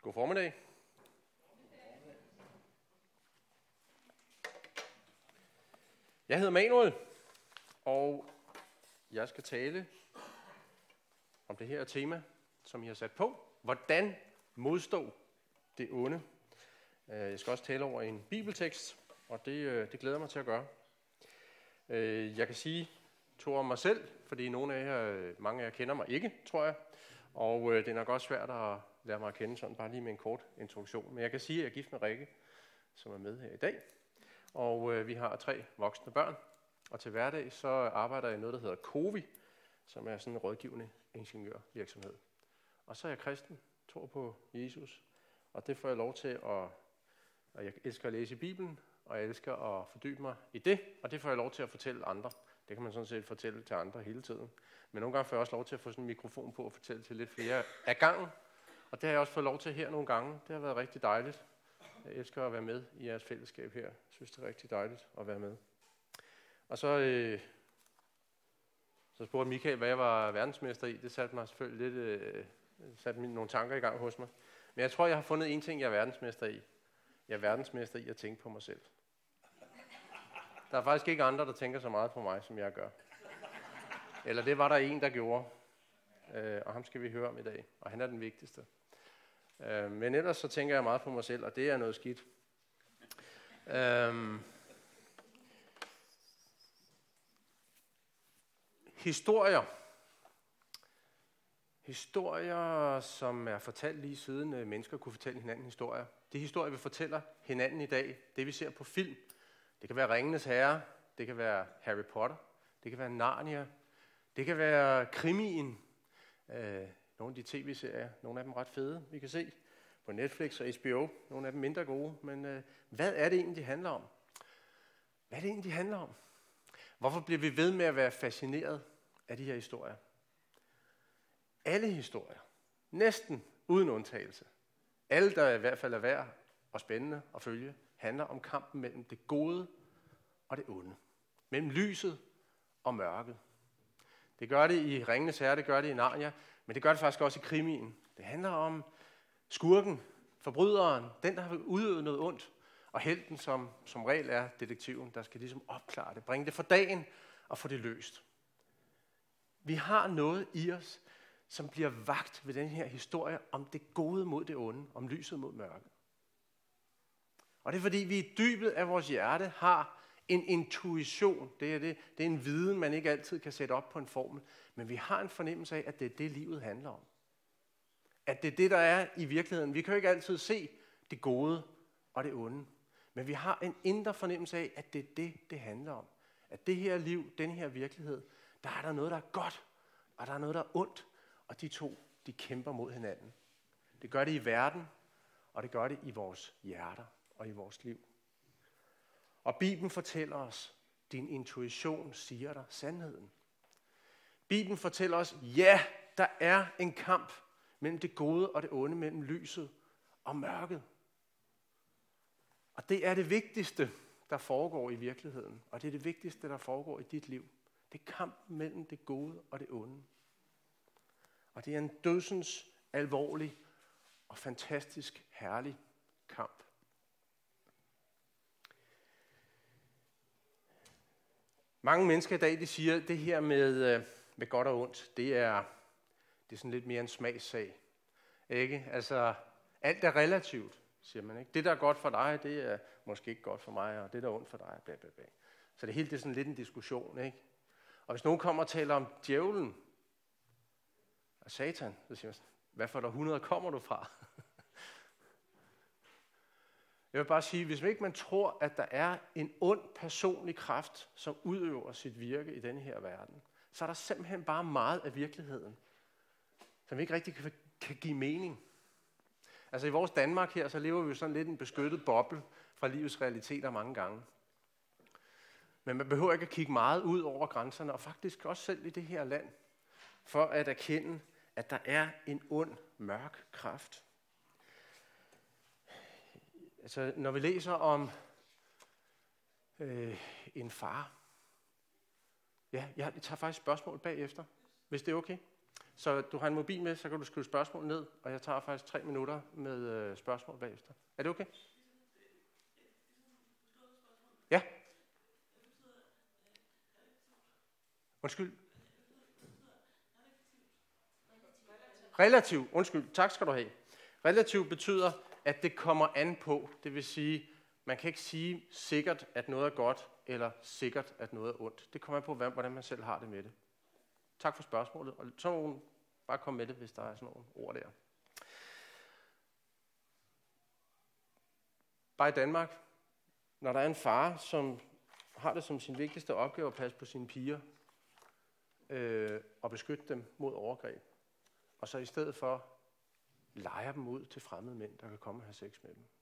God formiddag. Jeg hedder Manuel, og jeg skal tale om det her tema, som I har sat på. Hvordan modstå det onde. Jeg skal også tale over en bibeltekst, og det glæder mig til at gøre. Jeg kan sige to om mig selv, fordi mange af jer kender mig ikke, tror jeg. Og det er nok også svært at lære mig at kende sådan bare lige med en kort introduktion. Men jeg kan sige, at jeg er gift med Rikke, som er med her i dag. Og vi har 3 voksne børn. Og til hverdag så arbejder jeg i noget, der hedder COVI, som er sådan en rådgivende ingeniørvirksomhed. Og så er jeg kristen, tror på Jesus. Og det får jeg lov til og jeg elsker at læse i Bibelen, og jeg elsker at fordybe mig i det. Og det får jeg lov til at fortælle andre. Det kan man sådan set fortælle til andre hele tiden. Men nogle gange får jeg også lov til at få sådan en mikrofon på og fortælle til lidt flere af gangen. Og det har jeg også fået lov til her nogle gange. Det har været rigtig dejligt. Jeg elsker at være med i jeres fællesskab her. Jeg synes, det er rigtig dejligt at være med. Og så spurgte Michael, hvad jeg var verdensmester i. Det satte mig selvfølgelig lidt, satte nogle tanker i gang hos mig. Men jeg tror, jeg har fundet en ting, jeg er verdensmester i. Jeg er verdensmester i at tænke på mig selv. Der er faktisk ikke andre, der tænker så meget på mig, som jeg gør. Eller det var der en, der gjorde. Og ham skal vi høre om i dag. Og han er den vigtigste. Men ellers så tænker jeg meget på mig selv, og det er noget skidt. Historier, som er fortalt lige siden mennesker kunne fortælle hinanden historier. De historier, vi fortæller hinanden i dag, det vi ser på film. Det kan være Ringenes Herre, det kan være Harry Potter, det kan være Narnia, det kan være krimien. Nogle af de tv-serier, nogle af dem ret fede, vi kan se på Netflix og HBO. Nogle af dem mindre gode, men hvad er det egentlig, det handler om? Hvad er det egentlig, det handler om? Hvorfor bliver vi ved med at være fascineret af de her historier? Alle historier, næsten uden undtagelse, alle der i hvert fald er værd og spændende at følge, handler om kampen mellem det gode og det onde. Mellem lyset og mørket. Det gør det i Ringenes Herre, det gør det i Narnia, men det gør det faktisk også i krimien. Det handler om skurken, forbryderen, den der har udøvet noget ondt, og helten, som regel er detektiven, der skal ligesom opklare det, bringe det for dagen og få det løst. Vi har noget i os, som bliver vakt ved den her historie om det gode mod det onde, om lyset mod mørket. Og det er fordi, vi i dybet af vores hjerte har en intuition. Det er en viden, man ikke altid kan sætte op på en formel. Men vi har en fornemmelse af, at det er det, livet handler om. At det er det, der er i virkeligheden. Vi kan jo ikke altid se det gode og det onde. Men vi har en indre fornemmelse af, at det er det, det handler om. At det her liv, den her virkelighed, der er der noget, der er godt, og der er noget, der er ondt. Og de to, de kæmper mod hinanden. Det gør det i verden, og det gør det i vores hjerter og i vores liv. Og Bibelen fortæller os, din intuition siger dig sandheden. Bibelen fortæller os, ja, der er en kamp mellem det gode og det onde, mellem lyset og mørket. Og det er det vigtigste, der foregår i virkeligheden. Og det er det vigtigste, der foregår i dit liv. Det er kampen mellem det gode og det onde. Og det er en dødsens alvorlig og fantastisk herlig kamp. Mange mennesker i dag, de siger, at det her med godt og ondt, det er sådan lidt mere en smagssag. Ikke? Altså, alt er relativt, siger man. Ikke? Det, der er godt for dig, det er måske ikke godt for mig, og det, der er ondt for dig, bla bla bla. Så det hele det er sådan lidt en diskussion. Ikke? Og hvis nogen kommer og taler om djævlen og Satan, så siger man, hvad for der 100 kommer du fra? Jeg vil bare sige, hvis man ikke tror, at der er en ond personlig kraft, som udøver sit virke i denne her verden, så er der simpelthen bare meget af virkeligheden, som ikke rigtig kan give mening. Altså i vores Danmark her, så lever vi jo sådan lidt en beskyttet boble fra livets realiteter mange gange. Men man behøver ikke at kigge meget ud over grænserne, og faktisk også selv i det her land, for at erkende, at der er en ond, mørk kraft. Altså, når vi læser om en far. Ja, jeg tager faktisk spørgsmål bagefter, hvis det er okay. Så du har en mobil med, så kan du skrive spørgsmål ned, og jeg tager faktisk 3 minutter med spørgsmål bagefter. Er det okay? Ja. Undskyld. Relativ, undskyld, tak skal du have. Relativ betyder, at det kommer an på. Det vil sige, man kan ikke sige sikkert, at noget er godt, eller sikkert, at noget er ondt. Det kommer an på, hvordan man selv har det med det. Tak for spørgsmålet, og så bare kom med det, hvis der er sådan nogle ord der. Bare i Danmark, når der er en far, som har det som sin vigtigste opgave at passe på sine piger, og beskytte dem mod overgreb, og så i stedet for lejer dem ud til fremmede mænd, der kan komme og have sex med dem.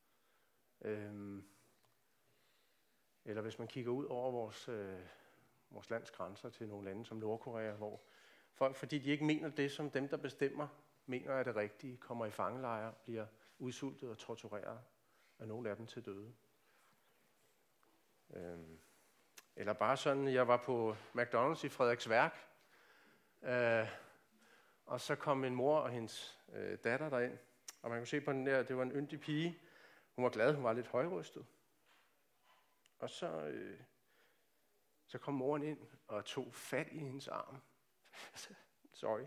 Eller hvis man kigger ud over vores lands grænser til nogle lande som Nordkorea, hvor folk, fordi de ikke mener det, som dem, der bestemmer, mener er det rigtige, kommer i fangelejre, bliver udsultet og tortureret, og nogle af dem til døde. Eller bare sådan, jeg var på McDonald's i Frederiksværk, og så kom min mor og hendes datter derind, og man kunne se på den der, det var en yndig pige. Hun var glad, hun var lidt højrystet. Og så kom moren ind og tog fat i hendes arm. Sorry.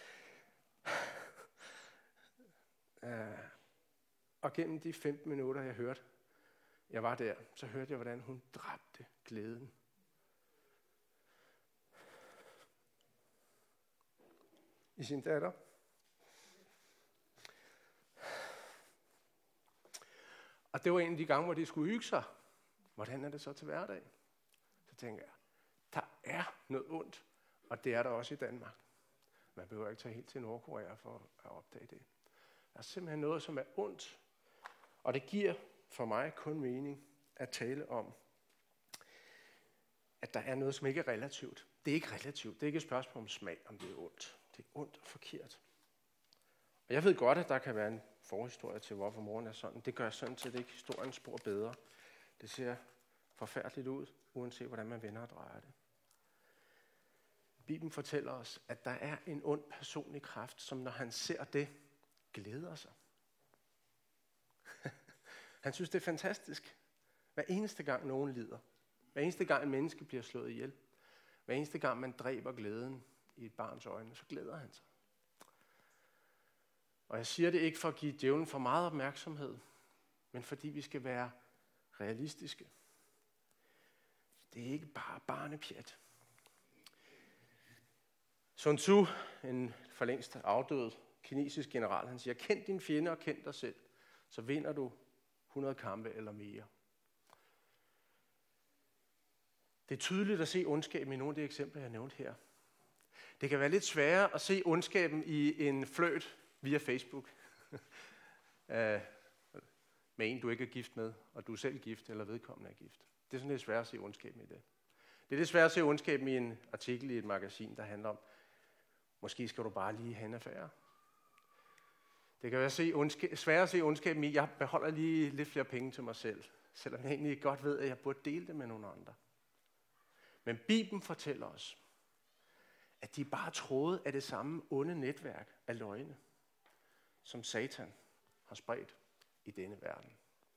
Og gennem de 15 minutter, jeg var der, så hørte jeg, hvordan hun dræbte glæden. I sin datter. Og det var en af de gange, hvor de skulle hygge sig. Hvordan er det så til hverdag? Så tænker jeg, der er noget ondt, og det er der også i Danmark. Man behøver ikke tage helt til Nordkorea for at opdage det. Der er simpelthen noget, som er ondt, og det giver for mig kun mening at tale om, at der er noget, som ikke er relativt. Det er ikke relativt. Det er ikke et spørgsmål om smag, om det er ondt. Det er ondt og forkert. Og jeg ved godt, at der kan være en forhistorie til, hvorfor moren er sådan. Det gør sådan set ikke historien spor bedre. Det ser forfærdeligt ud, uanset hvordan man vender og drejer det. Bibelen fortæller os, at der er en ond personlig kraft, som når han ser det, glæder sig. Han synes, det er fantastisk. Hver eneste gang nogen lider. Hver eneste gang en menneske bliver slået ihjel. Hver eneste gang man dræber glæden i et barns øjne, så glæder han sig. Og jeg siger det ikke for at give djævlen for meget opmærksomhed, men fordi vi skal være realistiske. Det er ikke bare barnepjat. Sun Tzu, en for længst afdød kinesisk general, han siger, kend din fjende og kend dig selv, så vinder du 100 kampe eller mere. Det er tydeligt at se ondskaben i nogle af de eksempler, jeg nævnte her. Det kan være lidt sværere at se ondskaben i en fløjt via Facebook. Med en, du ikke er gift med, og du er selv gift, eller vedkommende er gift. Det er sådan lidt sværere at se ondskaben i det. Det er lidt sværere at se ondskaben i en artikel i et magasin, der handler om, måske skal du bare lige have en affære. Det kan være sværere at se ondskaben i, jeg beholder lige lidt flere penge til mig selv, selvom jeg egentlig godt ved, at jeg burde dele det med nogle andre. Men Bibelen fortæller os, at de bare troede af det samme onde netværk af løgne, som Satan har spredt i denne verden.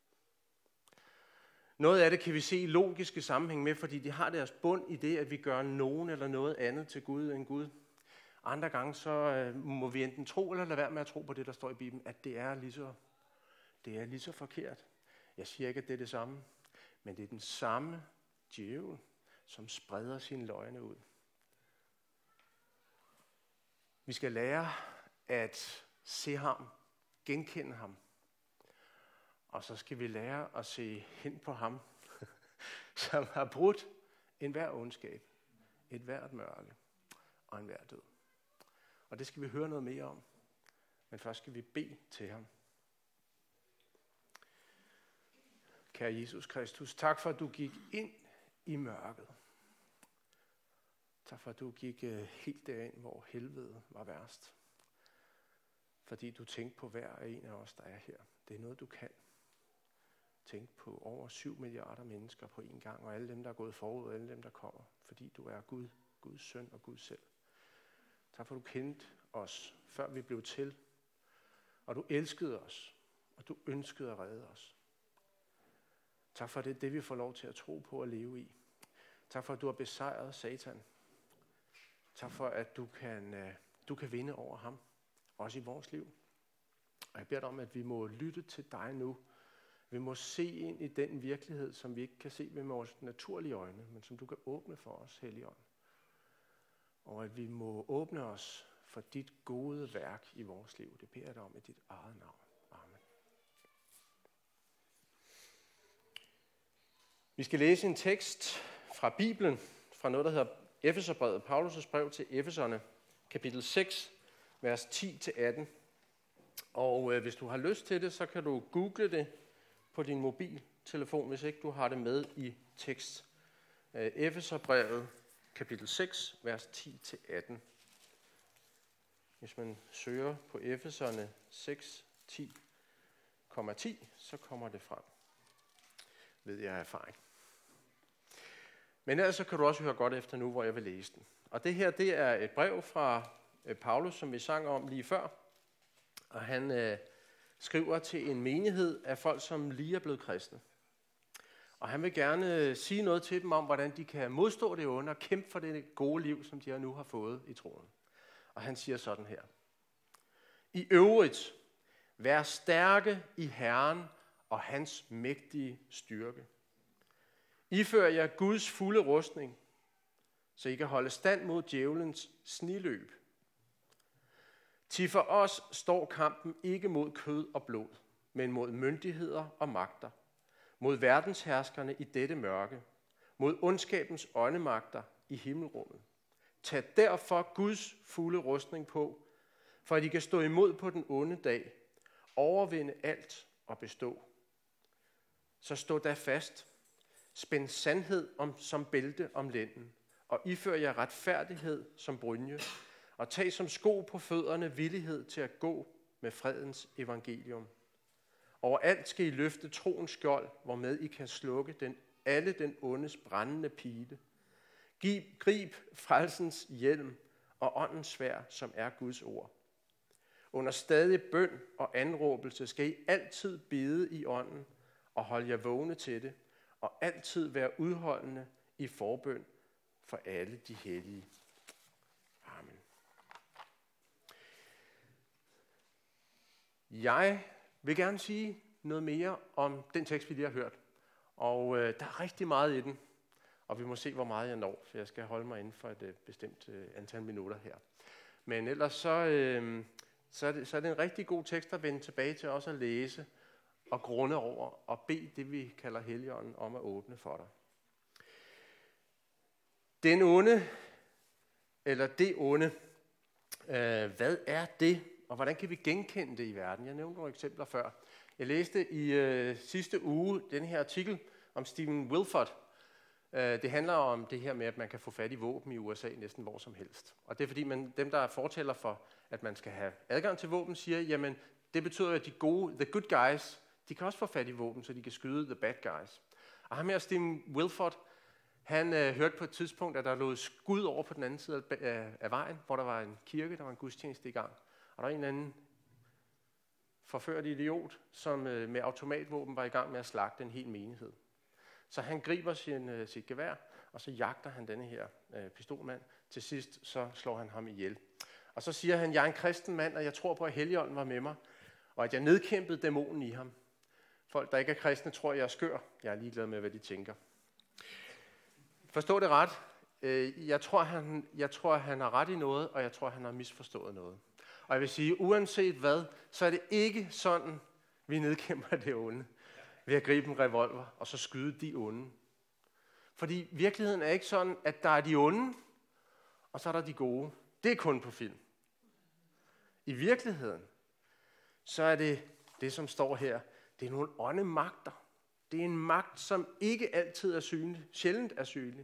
Noget af det kan vi se i logiske sammenhæng med, fordi de har deres bund i det, at vi gør nogen eller noget andet til Gud end Gud. Andre gange så må vi enten tro eller lade være med at tro på det, der står i Bibelen, at det er lige så forkert. Jeg siger ikke, at det er det samme, men det er den samme djævel, som spreder sine løgne ud. Vi skal lære at se ham, genkende ham, og så skal vi lære at se hen på ham, som har brudt enhver ondskab, et hvert mørke og enhver død. Og det skal vi høre noget mere om, men først skal vi bede til ham. Kære Jesus Kristus, tak for, at du gik ind i mørket. Tak for, at du gik helt derind, hvor helvede var værst. Fordi du tænkte på hver en af os, der er her. Det er noget, du kan. Tænk på over 7 milliarder mennesker på en gang, og alle dem, der er gået forud, og alle dem, der kommer. Fordi du er Gud, Guds søn og Gud selv. Tak for, at du kendte os, før vi blev til. Og du elskede os, og du ønskede at redde os. Tak for, at det er det, vi får lov til at tro på og leve i. Tak for, at du har besejret Satan. Tak for, at du kan vinde over ham, også i vores liv. Og jeg beder dig om, at vi må lytte til dig nu. Vi må se ind i den virkelighed, som vi ikke kan se med vores naturlige øjne, men som du kan åbne for os, Helligånd. Og at vi må åbne os for dit gode værk i vores liv. Det beder jeg dig om i dit eget navn. Amen. Vi skal læse en tekst fra Bibelen, fra noget, der hedder Efeserbrevet, Paulus' brev til Efeserne, kapitel 6, vers 10-18. Og hvis du har lyst til det, så kan du google det på din mobiltelefon, hvis ikke du har det med i tekst. Efeserbrevet, kapitel 6, vers 10-18. Hvis man søger på Efeserne 6, 10,10, så kommer det frem. Ved jeg af erfaring. Men ellers så kan du også høre godt efter nu, hvor jeg vil læse den. Og det her, det er et brev fra Paulus, som vi sang om lige før. Og han skriver til en menighed af folk, som lige er blevet kristne. Og han vil gerne sige noget til dem om, hvordan de kan modstå det onde og kæmpe for det gode liv, som de nu har fået i troen. Og han siger sådan her. I øvrigt, vær stærke i Herren og hans mægtige styrke. Ifør jer Guds fulde rustning, så I kan holde stand mod djævelens sniløb. Til for os står kampen ikke mod kød og blod, men mod myndigheder og magter, mod verdensherskerne i dette mørke, mod ondskabens åndemagter i himmelrummet. Tag derfor Guds fulde rustning på, for at I kan stå imod på den onde dag, overvinde alt og bestå. Så stå da fast, spænd sandhed som bælte om lænden, og ifør jer retfærdighed som brynje, og tag som sko på fødderne villighed til at gå med fredens evangelium. Overalt skal I løfte troens skjold, hvormed I kan slukke alle den ondes brændende pile. Grib frelsens hjelm og åndens sværd, som er Guds ord. Under stadig bøn og anråbelse skal I altid bede i ånden og holde jer vågne til det, og altid være udholdende i forbøn for alle de hellige. Amen. Jeg vil gerne sige noget mere om den tekst, vi lige har hørt. Og der er rigtig meget i den, og vi må se, hvor meget jeg når, for jeg skal holde mig inden for et bestemt antal minutter her. Men ellers så er det en rigtig god tekst at vende tilbage til også at læse og grunde over og bede det, vi kalder Helligånden om at åbne for dig. Den onde, eller det onde, hvad er det, og hvordan kan vi genkende det i verden? Jeg nævnte nogle eksempler før. Jeg læste i sidste uge den her artikel om Stephen Wilford. Det handler om det her med, at man kan få fat i våben i USA næsten hvor som helst. Og det er fordi, dem, der er fortæller for, at man skal have adgang til våben, siger, jamen det betyder, at de gode, the good guys, de kan også få fat i våben, så de kan skyde the bad guys. Og ham her, Stephen Wilford, han hørte på et tidspunkt, at der lå skud over på den anden side af vejen, hvor der var en kirke, der var en gudstjeneste i gang. Og der var en eller anden forført idiot, som med automatvåben var i gang med at slagte en hel menighed. Så han griber sit gevær, og så jagter han denne her pistolmand. Til sidst så slår han ham ihjel. Og så siger han, jeg er en kristen mand, og jeg tror på, at Helligånden var med mig, og at jeg nedkæmpede dæmonen i ham. Folk, der ikke er kristne, tror, jeg er skør. Jeg er ligeglad med, hvad de tænker. Forstå det ret. Jeg tror, han har ret i noget, og jeg tror, han har misforstået noget. Og jeg vil sige, uanset hvad, så er det ikke sådan, vi nedkæmper det onde. Ved at gribe en revolver, og så skyde de onde. Fordi virkeligheden er ikke sådan, at der er de onde, og så er der de gode. Det er kun på film. I virkeligheden, så er det som står her, det er nogle åndemagter. Det er en magt, som ikke altid er synlig, sjældent er synlig.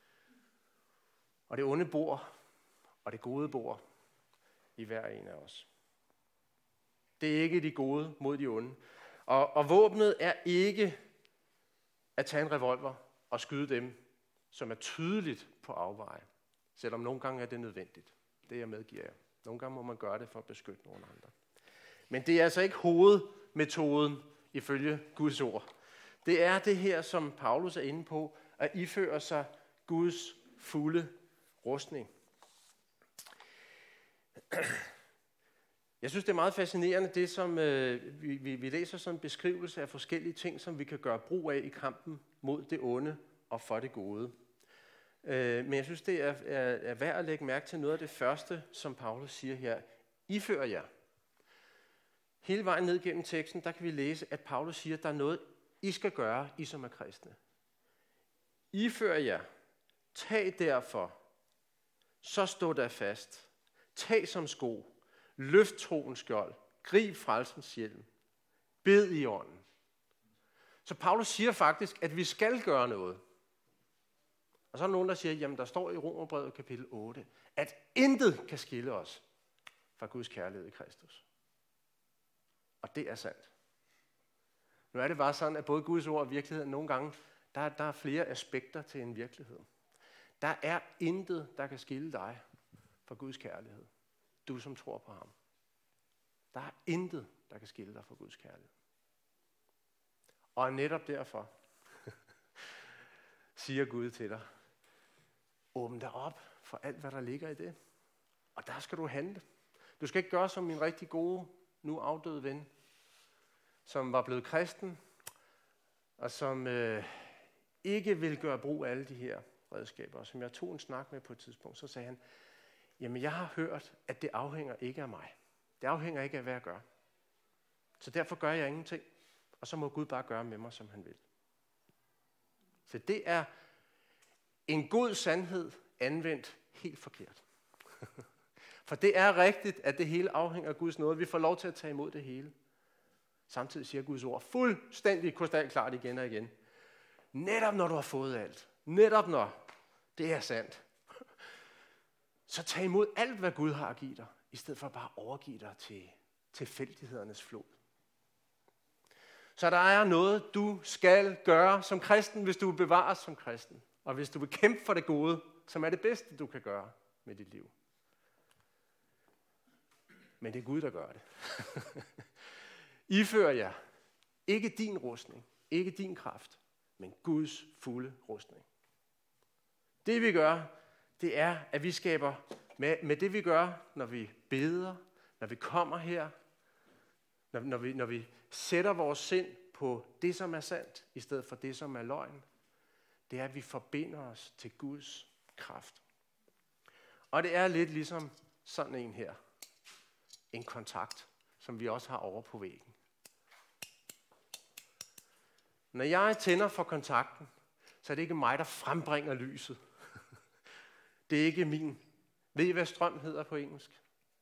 Og det onde bor, og det gode bor i hver en af os. Det er ikke de gode mod de onde. Og våbnet er ikke at tage en revolver og skyde dem, som er tydeligt på afveje, selvom nogle gange er det nødvendigt. Det jeg medgiver jer. Nogle gange må man gøre det for at beskytte nogle andre. Men det er altså ikke hovedmetoden ifølge Guds ord. Det er det her, som Paulus er inde på, at iføre sig Guds fulde rustning. Jeg synes, det er meget fascinerende, det som vi læser som en beskrivelse af forskellige ting, som vi kan gøre brug af i kampen mod det onde og for det gode. Men jeg synes, det er værd at lægge mærke til noget af det første, som Paulus siger her. Ifør jer. Hele vejen ned gennem teksten, der kan vi læse, at Paulus siger, at der er noget, I skal gøre, I som er kristne. Ifør jer. Tag derfor. Så stå der fast. Tag som sko. Løft troens skjold. Grib frelsens hjelm. Bed i ånden. Så Paulus siger faktisk, at vi skal gøre noget. Og så er der nogen, der siger, jamen der står i Romerbrevet kapitel 8, at intet kan skille os fra Guds kærlighed i Kristus. Og det er sandt. Nu er det bare sådan, at både Guds ord og virkeligheden nogle gange, der er flere aspekter til en virkelighed. Der er intet, der kan skille dig fra Guds kærlighed. Du som tror på ham. Der er intet, der kan skille dig fra Guds kærlighed. Og netop derfor siger Gud til dig, åbn dig op for alt, hvad der ligger i det. Og der skal du handle. Du skal ikke gøre som min rigtig gode, nu afdøde ven, som var blevet kristen, og som ikke vil gøre brug af alle de her redskaber. Og som jeg tog en snak med på et tidspunkt, så sagde han, jamen jeg har hørt, at det afhænger ikke af mig. Det afhænger ikke af, hvad jeg gør. Så derfor gør jeg ingenting, og så må Gud bare gøre med mig, som han vil. Så det er en god sandhed anvendt helt forkert. For det er rigtigt, at det hele afhænger af Guds nåde. Vi får lov til at tage imod det hele. Samtidig siger Guds ord fuldstændig krystalklart igen og igen. Netop når du har fået alt. Netop når det er sandt. Så tag imod alt, hvad Gud har at give dig, i stedet for bare at overgive dig til tilfældighedernes flod. Så der er noget, du skal gøre som kristen, hvis du vil bevares som kristen. Og hvis du vil kæmpe for det gode, som er det bedste, du kan gøre med dit liv. Men det er Gud, der gør det. Ifør jer ikke din rustning, ikke din kraft, men Guds fulde rustning. Det vi gør, det er, at vi skaber med det vi gør, når vi beder, når vi kommer her, når vi sætter vores sind på det, som er sandt, i stedet for det, som er løgn, det er, at vi forbinder os til Guds kraft. Og det er lidt ligesom sådan en her. En kontakt, som vi også har over på væggen. Når jeg tænder for kontakten, så er det ikke mig, der frembringer lyset. Det er ikke min. Ved I, hvad strøm hedder på engelsk?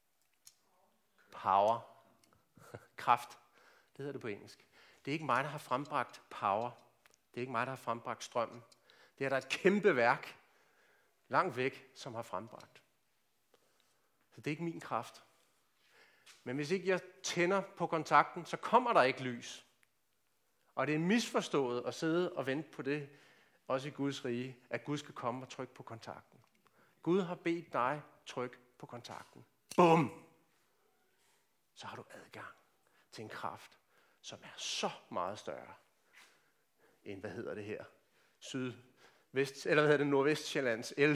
Power. Kraft. Det hedder det på engelsk. Det er ikke mig, der har frembragt power. Det er ikke mig, der har frembragt strømmen. Det er der et kæmpe værk, langt væk, som har frembragt. Så det er ikke min kraft. Men hvis ikke jeg tænder på kontakten, så kommer der ikke lys. Og det er misforstået at sidde og vente på det, også i Guds rige, at Gud skal komme og trykke på kontakten. Gud har bedt dig trykke på kontakten. Bum! Så har du adgang til en kraft, som er så meget større end, hvad hedder det her? Nordvestsjællands el.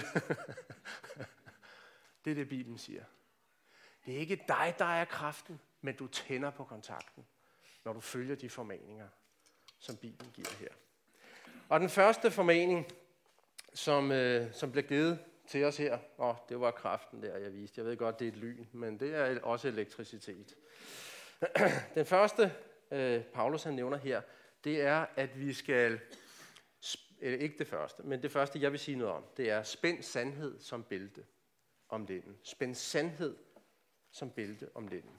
Det er det, Bibelen siger. Det er ikke dig, der er kraften, men du tænder på kontakten, når du følger de formaninger, som Bibelen giver her. Og den første formaning, som blev givet til os her, det var kraften der, jeg viste. Jeg ved godt, det er et lyn, men det er også elektricitet. Den første, Paulus han nævner her, det er, at vi skal, ikke det første, men det første, jeg vil sige noget om, det er spænd sandhed som bælte om linden. Spænd sandhed som bælte om linden.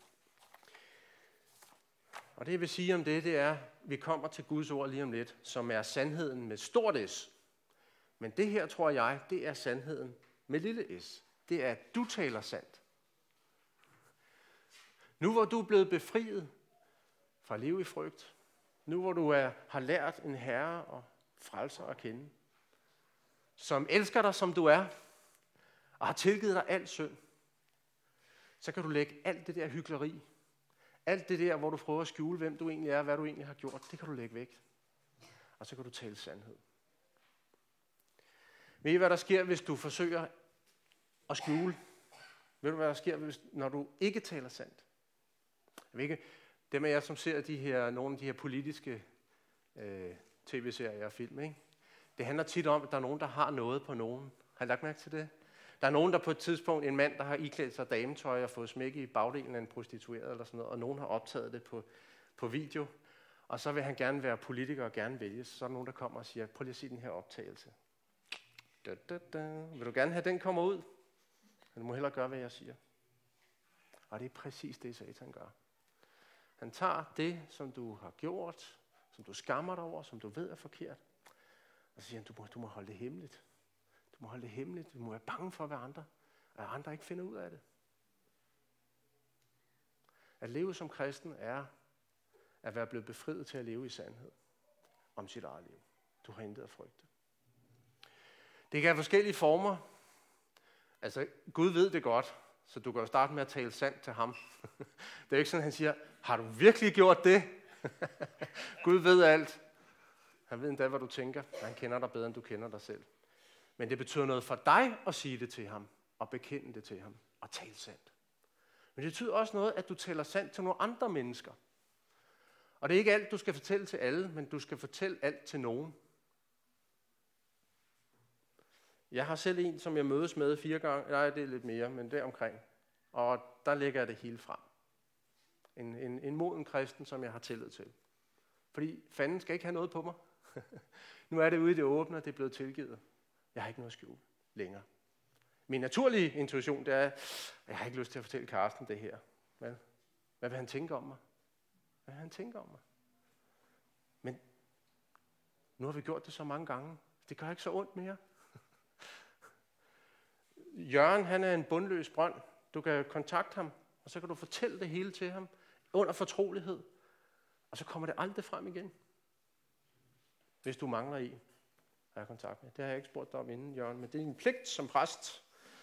Og det jeg vil sige om det er, at vi kommer til Guds ord lige om lidt, som er sandheden med stort S. Men det her, tror jeg, det er sandheden med lille s. Det er, at du taler sandt. Nu hvor du er blevet befriet fra at leve i frygt, nu hvor du har lært en herre og frelser at kende, som elsker dig, som du er, og har tilgivet dig al synd, så kan du lægge alt det der hykleri, alt det der, hvor du prøver at skjule, hvem du egentlig er, hvad du egentlig har gjort, det kan du lægge væk. Og så kan du tale sandhed. Ved I, hvad der sker, hvis du forsøger at skjule? Ved du, hvad der sker, når du ikke taler sandt? Jeg ved ikke, dem af jer, som ser nogle af de her politiske tv-serier og film, ikke? Det handler tit om, at der er nogen, der har noget på nogen. Har I lagt mærke til det? Der er nogen, der på et tidspunkt, en mand, der har iklædt sig dametøj og fået smæk i bagdelen af en prostitueret eller sådan noget, og nogen har optaget det på video, og så vil han gerne være politiker og gerne vælges. Så er der nogen, der kommer og siger, prøv lige at se den her optagelse. Vil du gerne have, den kommer ud? Men du må hellere gøre, hvad jeg siger. Og det er præcis det, Satan gør. Han tager det, som du har gjort, som du skammer dig over, som du ved er forkert, og så siger han, du må holde det hemmeligt. Du må holde det hemmeligt. Du må være bange for, hvad andre ikke finder ud af det. At leve som kristen er at være blevet befriet til at leve i sandhed om sit eget liv. Du har intet at frygte. Det kan have forskellige former. Altså, Gud ved det godt, så du kan jo starte med at tale sandt til ham. Det er jo ikke sådan, han siger, har du virkelig gjort det? Gud ved alt. Han ved endda, hvad du tænker. Han kender dig bedre, end du kender dig selv. Men det betyder noget for dig at sige det til ham, og bekende det til ham, og tale sandt. Men det betyder også noget, at du taler sandt til nogle andre mennesker. Og det er ikke alt, du skal fortælle til alle, men du skal fortælle alt til nogen. Jeg har selv en, som jeg mødes med 4 gange. Nej, det er lidt mere, men deromkring. Og der lægger jeg det hele frem. En moden kristen, som jeg har tillid til. Fordi fanden skal ikke have noget på mig. Nu er det ude i det åbne, og det er blevet tilgivet. Jeg har ikke noget at skjule længere. Min naturlige intuition, det er, at jeg har ikke lyst til at fortælle Karsten det her. Hvad vil han tænke om mig? Hvad vil han tænke om mig? Men nu har vi gjort det så mange gange. Det gør ikke så ondt mere. Jørgen, han er en bundløs brønd. Du kan kontakte ham, og så kan du fortælle det hele til ham under fortrolighed. Og så kommer det aldrig frem igen. Hvis du mangler i, har jeg kontakt med. Det har jeg ikke spurgt dig om inden, Jørgen, men det er en pligt som præst.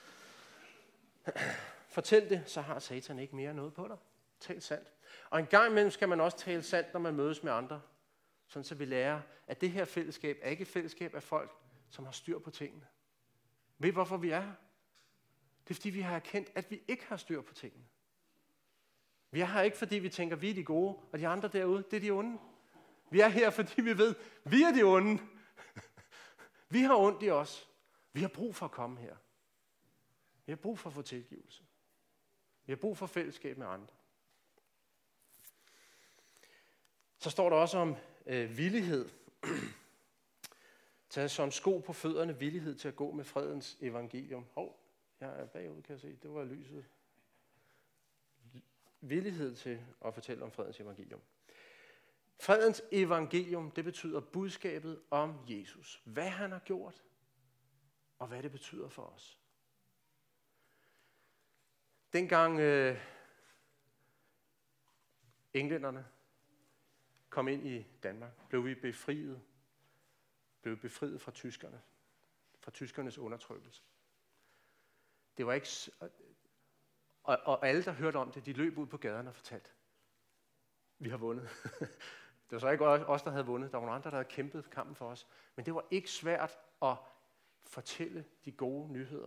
Fortæl det, så har Satan ikke mere noget på dig. Tal sandt. Og en gang imellem skal man også tale sandt, når man mødes med andre. Sådan så vi lærer, at det her fællesskab er ikke et fællesskab af folk, som har styr på tingene. Ved I, hvorfor vi er her? Det er, fordi vi har erkendt, at vi ikke har styr på tingene. Vi er her ikke, fordi vi tænker, vi er de gode, og de andre derude, det er de onde. Vi er her, fordi vi ved, vi er de onde. Vi har ondt i os. Vi har brug for at komme her. Vi har brug for at få tilgivelse. Vi har brug for fællesskab med andre. Så står der også om villighed. Tag som sko på fødderne, villighed til at gå med fredens evangelium. Jeg er bagud, kan jeg se. Det var lyset. Villighed til at fortælle om fredens evangelium. Fredens evangelium, det betyder budskabet om Jesus. Hvad han har gjort, og hvad det betyder for os. Dengang englænderne kom ind i Danmark, blev vi befriet fra tyskerne, fra tyskernes undertrykkelse. Det var ikke, og alle, der hørte om det, de løb ud på gaderne og fortalte, vi har vundet. Det var så ikke os, der havde vundet. Der var nogle andre, der havde kæmpet kampen for os. Men det var ikke svært at fortælle de gode nyheder.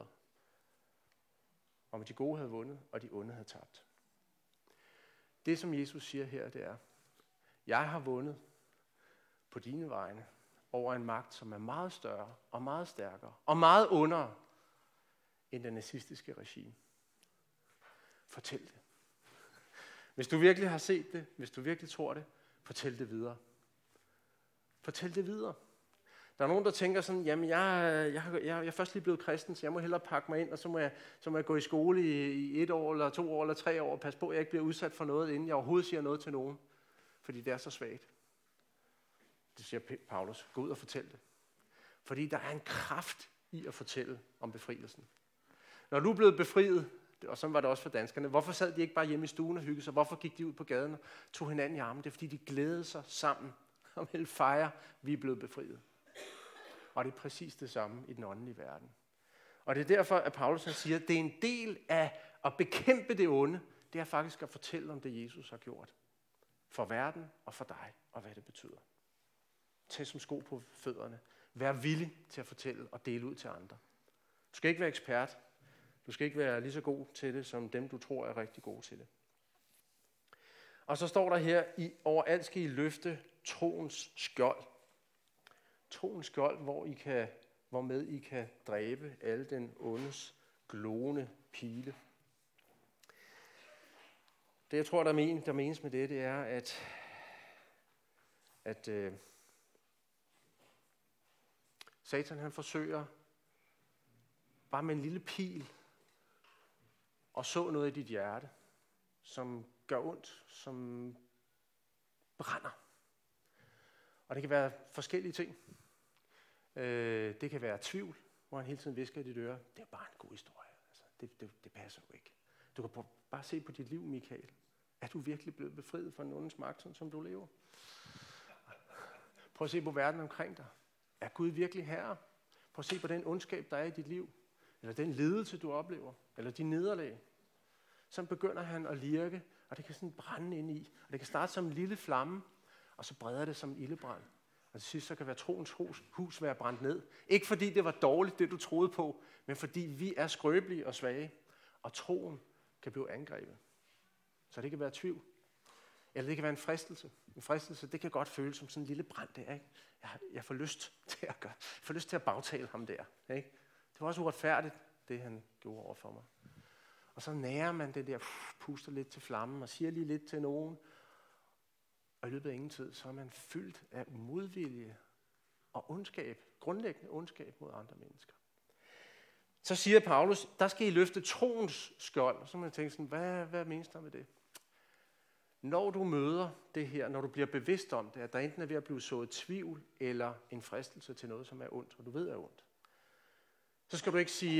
Om de gode havde vundet, og de onde havde tabt. Det, som Jesus siger her, det er, jeg har vundet på dine vegne over en magt, som er meget større og meget stærkere og meget ondere end den nazistiske regime. Fortæl det. Hvis du virkelig har set det, hvis du virkelig tror det, fortæl det videre. Fortæl det videre. Der er nogen, der tænker sådan, jamen jeg er først lige blevet kristen, så jeg må hellere pakke mig ind, og så må jeg gå i skole i 1 år, eller 2 år, eller 3 år, og passe på, at jeg ikke bliver udsat for noget, inden jeg overhovedet siger noget til nogen. Fordi det er så svagt. Det siger Paulus. Gå ud og fortæl det. Fordi der er en kraft i at fortælle om befrielsen. Når du er blevet befriet, og sådan var det også for danskerne, hvorfor sad de ikke bare hjemme i stuen og hyggede sig? Hvorfor gik de ud på gaden og tog hinanden i armen? Det er fordi, de glædede sig sammen og ville fejre, vi er blevet befriet. Og det er præcis det samme i den åndelige verden. Og det er derfor, at Paulus siger, at det er en del af At bekæmpe det onde, det er faktisk at fortælle om det, Jesus har gjort. For verden og for dig, og hvad det betyder. Tag som sko på fødderne. Vær villig til at fortælle og dele ud til andre. Du skal ikke være ekspert. Du skal ikke være lige så god til det, som dem, du tror er rigtig gode til det. Og så står der her, overalt skal I løfte troens skjold. Troens skjold, hvormed I kan dræbe alle den ondes glående pile. Det, jeg tror, der menes med det er, at Satan han forsøger bare med en lille pil og så noget i dit hjerte, som gør ondt, som brænder. Og det kan være forskellige ting. Det kan være tvivl, hvor han hele tiden visker i dit øre. Det er bare en god historie. Altså, det passer jo ikke. Du kan bare se på dit liv, Michael. Er du virkelig blevet befriet fra en ondens magt, sådan som du lever? Prøv at se på verden omkring dig. Er Gud virkelig herre? Prøv at se på den ondskab, der er i dit liv. Eller den lidelse, du oplever. Eller de nederlag. Så begynder han at lirke, og det kan sådan brænde ind i. Og det kan starte som en lille flamme, og så breder det som en ildebrand. Og til sidst så kan troens hus være brændt ned. Ikke fordi det var dårligt, det du troede på, men fordi vi er skrøbelige og svage. Og troen kan blive angrebet. Så det kan være tvivl. Eller det kan være en fristelse. En fristelse, det kan godt føles som sådan en lille brand der, ikke? Jeg får lyst til at gøre. Jeg får lyst til at bagtale ham der, ikke? Det var også uretfærdigt, det han gjorde over for mig. Og så nærer man det der, puster lidt til flammen og siger lige lidt til nogen. Og i løbet af ingen tid, så er man fyldt af modvilje og ondskab, grundlæggende ondskab mod andre mennesker. Så siger Paulus, der skal I løfte troens skjold. Og så må man tænke sådan, hvad menes der med det? Når du møder det her, når du bliver bevidst om det, at der enten er ved at blive sået tvivl eller en fristelse til noget, som er ondt, og du ved er ondt, så skal du ikke sige,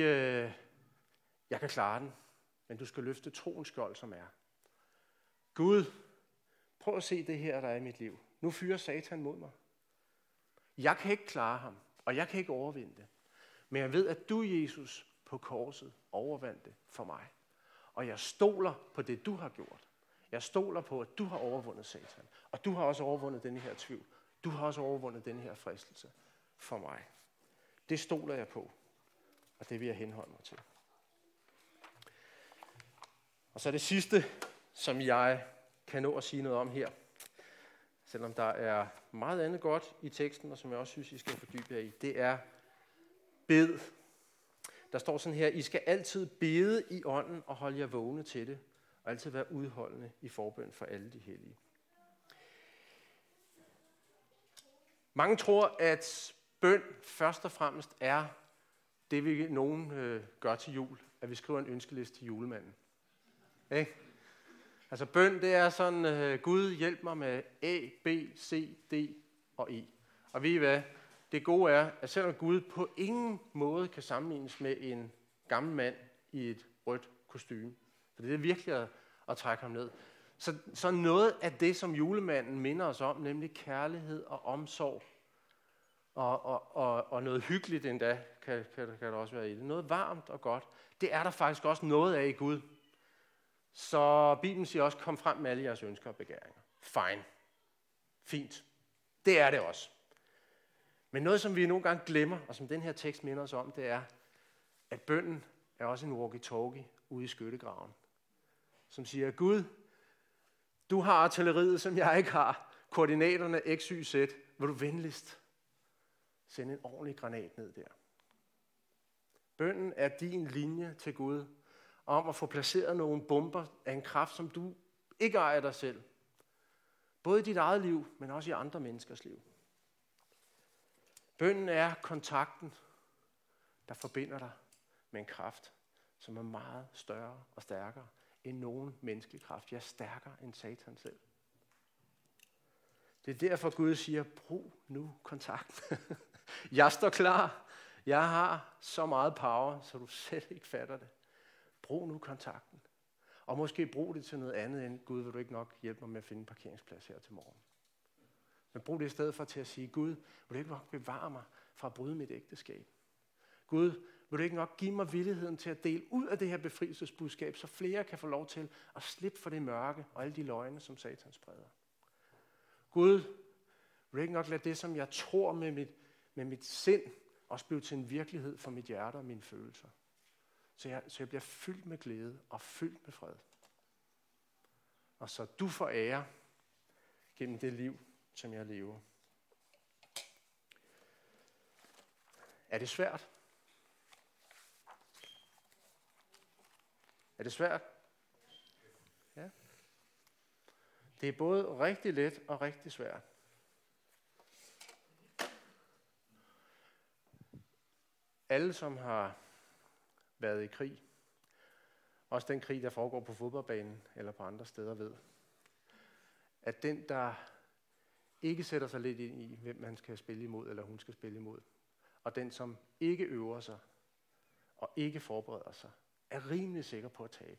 jeg kan klare den, men du skal løfte troens skjold, som er. Gud, prøv at se det her, der er i mit liv. Nu fyrer Satan mod mig. Jeg kan ikke klare ham, og jeg kan ikke overvinde det. Men jeg ved, at du, Jesus, på korset overvandt det for mig. Og jeg stoler på det, du har gjort. Jeg stoler på, at du har overvundet Satan. Og du har også overvundet denne her tvivl. Du har også overvundet denne her fristelse for mig. Det stoler jeg på, og det vil jeg henholde mig til. Og så det sidste, som jeg kan nå at sige noget om her, selvom der er meget andet godt i teksten, og som jeg også synes, I skal fordybe jer i, det er bed. Der står sådan her, I skal altid bede i ånden og holde jer vågne til det, og altid være udholdende i forbøn for alle de hellige. Mange tror, at bøn først og fremmest er det, vi nogen gør til jul, at vi skriver en ønskeliste til julemanden. Ikke? Altså bøn, det er sådan, Gud hjælp mig med A, B, C, D og E. Og ved I hvad? Det gode er, at selvom Gud på ingen måde kan sammenlignes med en gammel mand i et rødt kostume, for det er virkelig at trække ham ned, så noget af det, som julemanden minder os om, nemlig kærlighed og omsorg, og noget hyggeligt endda, kan der også være i det. Noget varmt og godt. Det er der faktisk også noget af i Gud. Så Bibelen siger også, kom frem med alle jeres ønsker og begæringer. Fine. Fint. Det er det også. Men noget, som vi nogle gange glemmer, og som den her tekst minder os om, det er, at bønnen er også en walkie-talkie ude i skyttegraven. Som siger, Gud, du har artilleriet, som jeg ikke har. Koordinaterne X, Y, Z. Vil du venligst sende en ordentlig granat ned der? Bønnen er din linje til Gud, om at få placeret nogle bomber af en kraft, som du ikke ejer dig selv. Både i dit eget liv, men også i andre menneskers liv. Bønnen er kontakten, der forbinder dig med en kraft, som er meget større og stærkere end nogen menneskelig kraft. Jeg er stærkere end Satan selv. Det er derfor Gud siger, brug nu kontakten. Jeg står klar. Jeg har så meget power, så du selv ikke fatter det. Brug nu kontakten. Og måske brug det til noget andet end, Gud, vil du ikke nok hjælpe mig med at finde en parkeringsplads her til morgen. Men brug det i stedet for til at sige, Gud, vil du ikke nok bevare mig fra at bryde mit ægteskab? Gud, vil du ikke nok give mig villigheden til at dele ud af det her befrielsesbudskab, så flere kan få lov til at slippe for det mørke og alle de løgne, som Satan spreder. Gud, vil du ikke nok lade det, som jeg tror med mit sind, også blive til en virkelighed for mit hjerte og mine følelser. Så jeg bliver fyldt med glæde og fyldt med fred. Og så du får ære gennem det liv, som jeg lever. Er det svært? Er det svært? Ja. Det er både rigtig let og rigtig svært. Alle, som har været i krig, også den krig, der foregår på fodboldbanen eller på andre steder, ved, at den, der ikke sætter sig lidt ind i, hvem man skal spille imod, eller hun skal spille imod, og den, som ikke øver sig og ikke forbereder sig, er rimelig sikker på at tabe.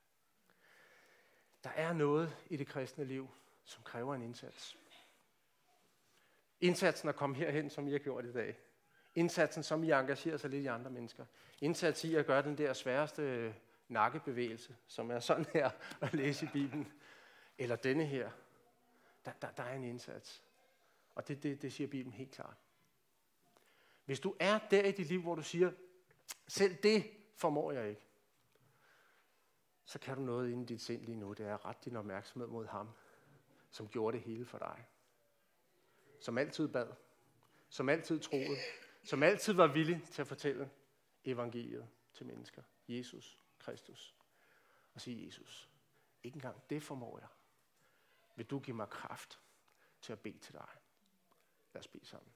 Der er noget i det kristne liv, som kræver en indsats. Indsatsen at komme herhen, som I har gjort i dag. Indsatsen, som I engagerer sig lidt i andre mennesker. Indsats i at gøre den der sværeste nakkebevægelse, som er sådan her at læse i Bibelen. Eller denne her. Der er en indsats. Og det siger Bibelen helt klart. Hvis du er der i dit liv, hvor du siger, selv det formår jeg ikke, så kan du noget inde i dit sind lige nu. Det er at rette din opmærksomhed mod ham, som gjorde det hele for dig. Som altid bad. Som altid troede. Som altid var villig til at fortælle evangeliet til mennesker. Jesus Kristus. Og sige, Jesus, ikke engang det formår jeg. Vil du give mig kraft til at bede til dig? Lad os bede sammen.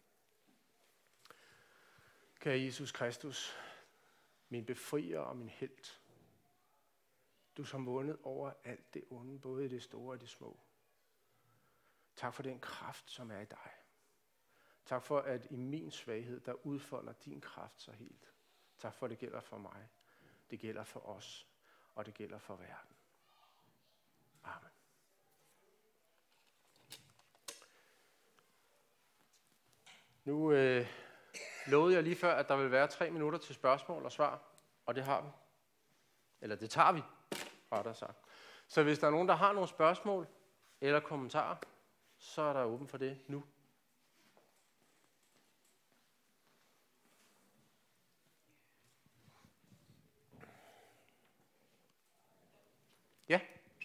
Kære Jesus Kristus, min befrier og min helt. Du som vundet over alt det onde, både i det store og det små. Tak for den kraft, som er i dig. Tak for, at i min svaghed, der udfolder din kraft så helt. Tak for, at det gælder for mig. Det gælder for os, og det gælder for verden. Amen. Nu lovede jeg lige før, at der vil være 3 minutter til spørgsmål og svar, og det har vi. Eller det tager vi, rettere sagt. Så hvis der er nogen, der har nogle spørgsmål eller kommentarer, så er der åben for det nu. Ja.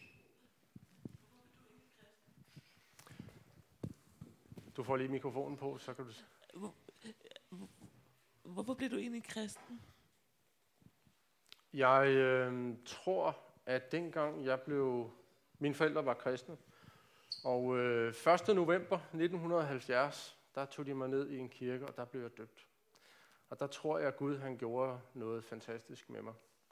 Du får lige mikrofonen på, så kan du... Hvorfor blev du egentlig kristen? Jeg tror, at dengang jeg blev... Mine forældre var kristne. Og 1. november 1970, der tog de mig ned i en kirke, og der blev jeg døbt. Og der tror jeg, at Gud han gjorde noget fantastisk med mig.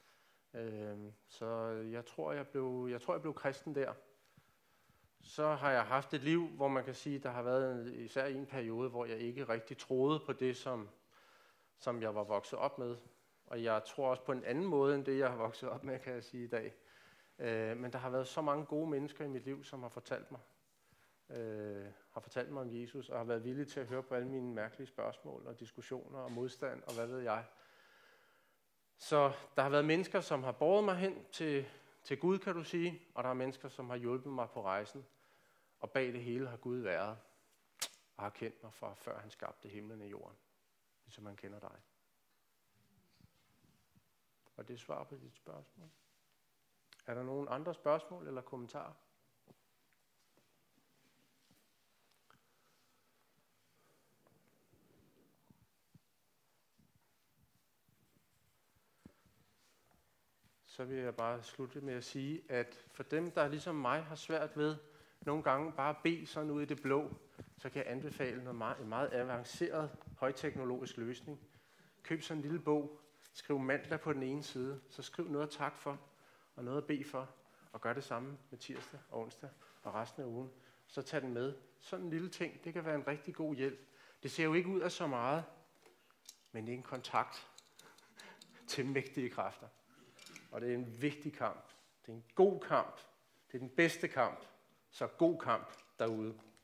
Så jeg tror, jeg blev kristen der. Så har jeg haft et liv, hvor man kan sige, der har været især en periode, hvor jeg ikke rigtig troede på det, som jeg var vokset op med. Og jeg tror også på en anden måde, end det, jeg har vokset op med, kan jeg sige i dag. Men der har været så mange gode mennesker i mit liv, som har fortalt mig om Jesus, og har været villige til at høre på alle mine mærkelige spørgsmål og diskussioner og modstand, og hvad ved jeg. Så der har været mennesker, som har båret mig hen til Gud, kan du sige, og der er mennesker, som har hjulpet mig på rejsen. Og bag det hele har Gud været og har kendt mig fra før han skabte himlen og jorden, ligesom han kender dig. Og det svar på dit spørgsmål. Er der nogen andre spørgsmål eller kommentarer? Så vil jeg bare slutte med at sige, at for dem, der ligesom mig har svært ved nogle gange bare at bede sådan ud i det blå, så kan jeg anbefale en meget avanceret, højteknologisk løsning. Køb sådan en lille bog, skriv mandag på den ene side, så skriv noget at tak for, og noget at bede for, og gør det samme med tirsdag og onsdag og resten af ugen. Så tag den med. Sådan en lille ting, det kan være en rigtig god hjælp. Det ser jo ikke ud af så meget, men det er en kontakt til mægtige kræfter. Og det er en vigtig kamp. Det er en god kamp. Det er den bedste kamp. Så god kamp derude.